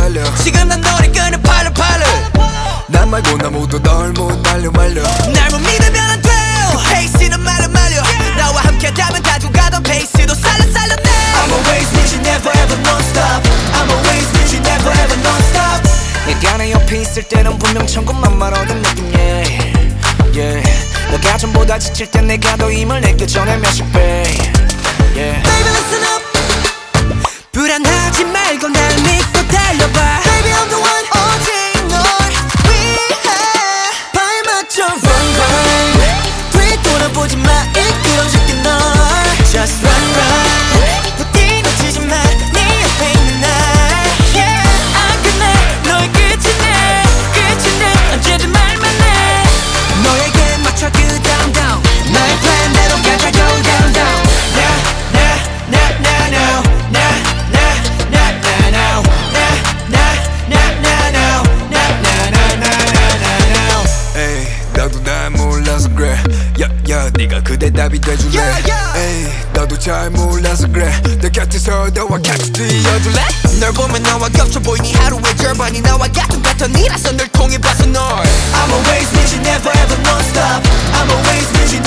달려 지금 난 너를 끄는 팔로 난 말고 아무도 널 못 날려 말려 날 못 믿으면 안 돼요 페이스는 말려 나와 함께하면 가져가던 페이스도 살려 I'm always with you never ever non-stop I'm always with you never ever non-stop 내가 내 옆에 있을 때는 분명 천군만마라는 느낌 yeah 너가 전보다 지칠 땐 내가 더 힘을 내게 전해 몇십 배 yeah. Baby listen up 불안하지 말고 날 믿고 달려봐 Baby I'm the one 오직 널 위해 발맞춰 run 뒤돌아보지 마 이끌어줄게 널 Just run 부디 놓치지 마 네 옆에 있는 날 yeah. 안 끝내 너의 끝이 내 언제든 말만 해 너에게 맞춰 그 down 나의 plan대로 가자 go down 나도 날 몰라서 그래 yeah, 네가 그대 답이 돼줄래 에이, 너도 잘 몰라서 그래 내 곁에서 너와 같이 뛰어줄래 널 보면 나와 겹쳐 보이니 하루의 절반이 나와 같은 패턴이라서 널 통해 봐서 널 I'm always with you never ever non-stop I'm always with you